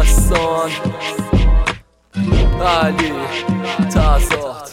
داستان علی تضاد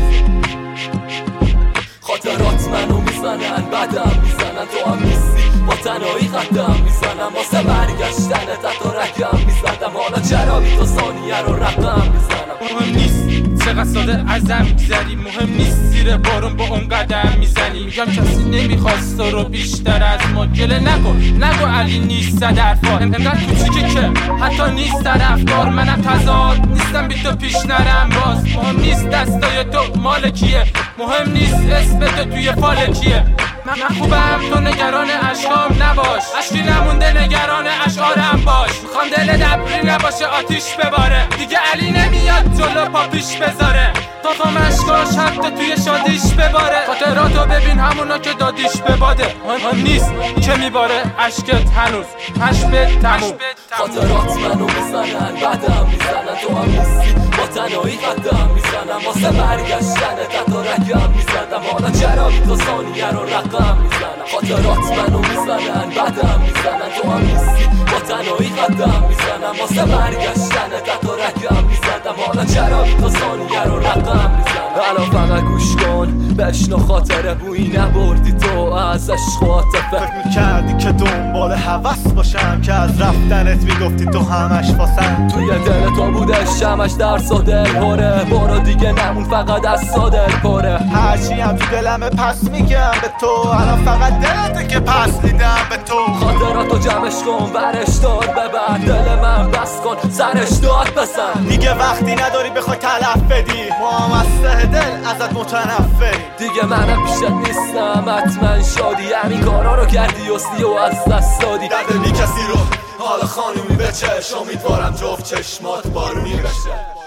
خاطرات منو میزنن بدم میزنن تو هم نیستی با تنهایی قدم میزنم واسه برگشتنت حتی رگم میزدم حالا چرا بی تو ثانیه رو رقم میزنم مهم نیست چقدر ساده ازم میگذری مهم نیست زیر بارون با اون قدم میزنی میگم کسی نمیخواست تو رو بیشتر از ما گله نگو علی نیست صدرفار انقدر کوچیکه که حتی نیست طرفدار منم تضاد نیستم بی تو پیش نرم باز مهم نیست دستای تو مال کیه مهم نیست اسم تو توی فال کیه من خوبم تو نگران اشکام نباش اشکی نمونده نگران اشعارم باش میخوام دل دبری نباشه آتیش بباره دیگه علی نمیاد جلو پا پیش بذاره تا مشکاش حتی توی شادیش بباره خاطراتو ببین همونا که دادیش به باده مهم نیست که میباره عشقت هنوز پشت تموم خاطرات منو میزنن بدم میزنن تو هم نیستی با تنهایی قدم میزنم واسه برگشتنت حتی رگم میزدم حالا چرا بی تو ثانیه رو رقم میزنم خاطرات منو میزنن بدم میزنن تو هم نیستی با تنهایی قدم میزنم واسه برگشتنت حتی رگم میزدم حالا چرا بی تو ثانیه رو رقم میزنم الان فقط گوش کن بشنو خاطره بویی نبردی تو از عشق و عاطفه فکر میکردی که دنبال هوس باشم که از رفتنت میگفتی تو همش واسم توی دل تو بوده شمش درس و دل پره برو دیگه نمون فقط از صادر پره هرچی هم تو دلمه پس میگم به تو الان فقط دلته که پس دیدم به تو خاطراتو جمعش کن برش دار ببر دل من بس کن سرش داد بزن دیگه وقتی نداری بخوای تلف بدی ما هم از ته دل ازت متنفریم دیگه منم پیشت نیستم حتما شادی همین کارا رو کردی و از دست دادی درد بی کسی رو حالا خانومی بچش امیدوارم جفت چشمات بارونی بشه